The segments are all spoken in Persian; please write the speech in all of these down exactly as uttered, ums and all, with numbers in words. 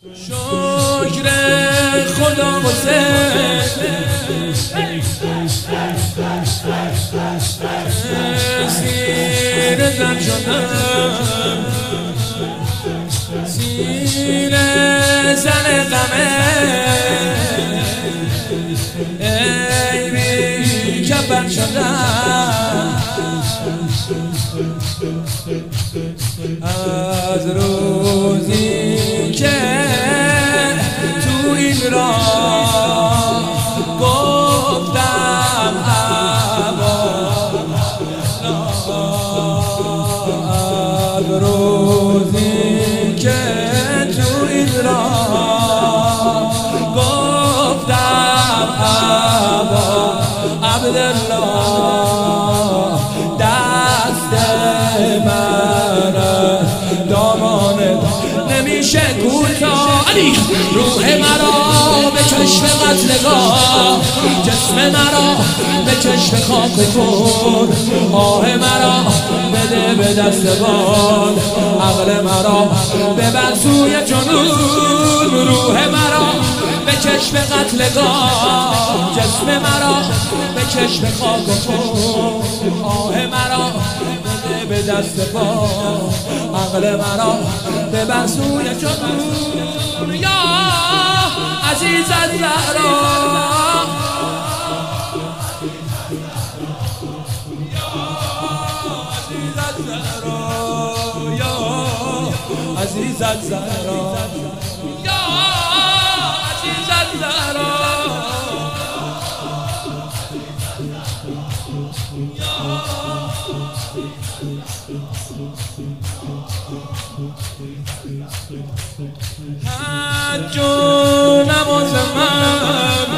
شکر خدا حسین سینه زن شدم سینه زن غمه ای بی کفن شدم از روزی که تو این راه گفتم هوا از روزی که تو این راه گفتم هوا عبدالله دست من دامانت نمیشه کوتاه علی روح مرا به چشم قتلگاه جسم مرا به چشم خاک کن آه مرا بده به دست باد عقل مرا ببر سوی جنون روح مرا به چشم قتلگاه جسم مرا به چشم خاک کن آه مرا بده به دست باد عقل مرا ببر سوی جنون یا عزیز الزهرا عزیز الزهرا یا عزیز الزهرا حج و نماز من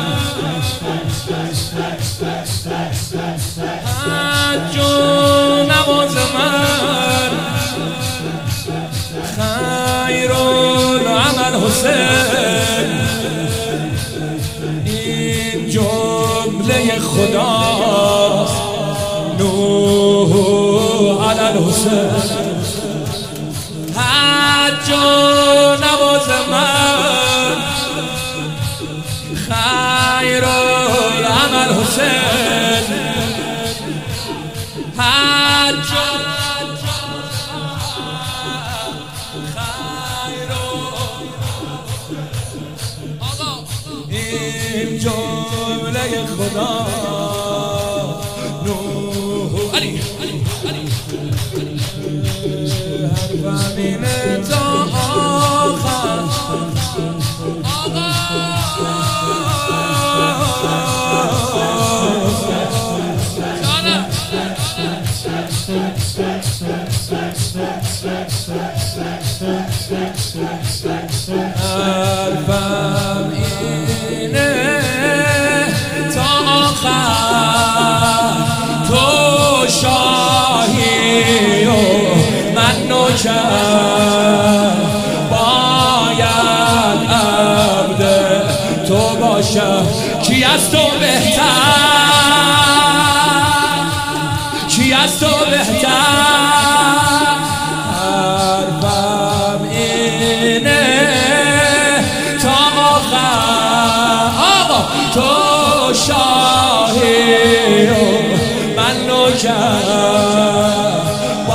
حج و نماز من خیر العمل حسین این جمله خداست نوح علی الحسین حج و نماز من خیر العمل حسین حج این جمله خدا نوح علی حرفم اینه تا آخر حرفم اینه تا آخر تو شاهی و من نوکر باید عبد تو باشم کی از تو بهتر کی از تو بهتر حرفم اینه تا آخر آقا تو شاهی و من نوکر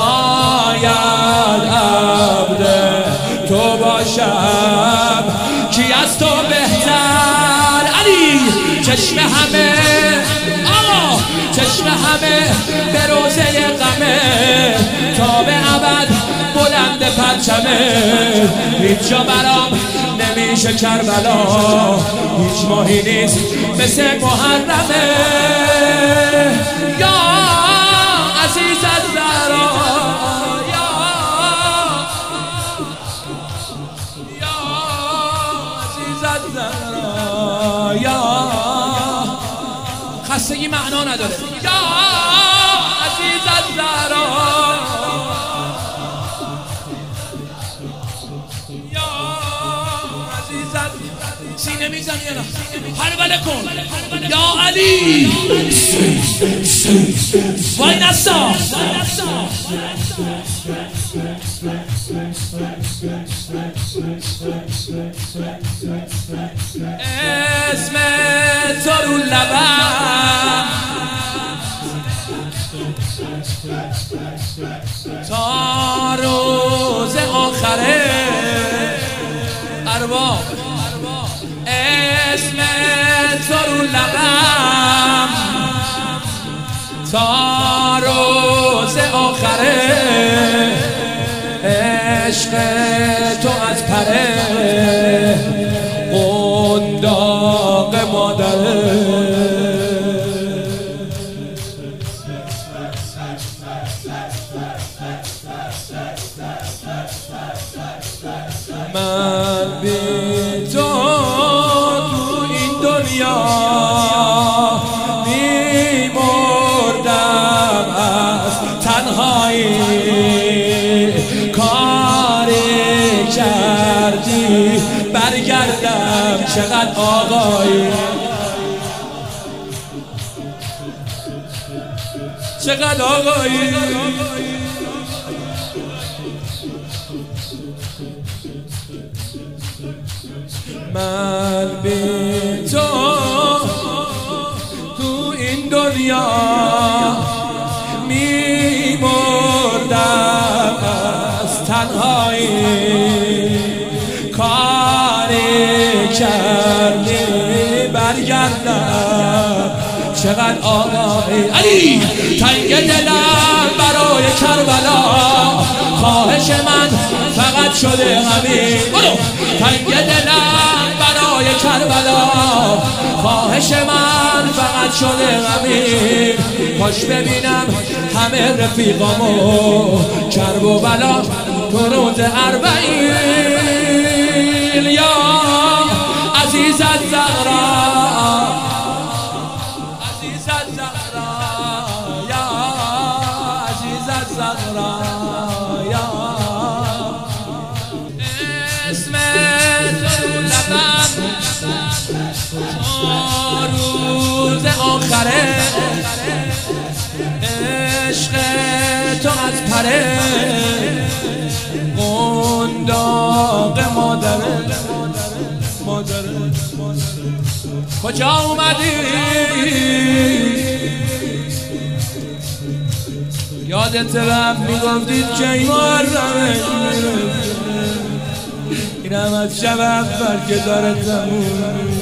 باید عبد تو باشم کی از تو بهتر علی چشم همه آقا چشم همه به روزه غمه تا به ابد بلند پرچمه هیچ جا برام نمیشه کربلا هیچ ماهی نیست مثل محرمه یا عزیز الزهرا یا یا عزیز الزهرا یا خستگی معنا نداره یا عزیز الزهرا یا عزیز الزهرا سینه میزنی یا نه؟ هربله کن یا علی وای نسا اسم تو رو لبم تا روز آخره ارباب اسم تو رو لبم تا روز آخره عشق تو از پره قنداق مادره من بی تو تو این دنیا میمردم از تنهایی کاری کردی برگردم چقدر آقایی چقدر آقایی من بی تو تو این دنیا میمردم از تنهایی کاری کردی برگردم چقدر آقایی علی تنگ دلم برای کربلا خواهش من فقط شده همین تنگ دلم برای کربلا خواهش من فقط شده همین کاش ببینم همه رفیقامو کرب و بلا تو روز اربعین یا عزیزت زهرا عزیزت زهرا یا عزیزت زهرا یا اسم تو لبم تا روز آخره عشق تو از پره قنداق مادره مادره کجا اومدی یادت رفت میگفتید که این محرمش میرسه اینم از شب اول که داره تموم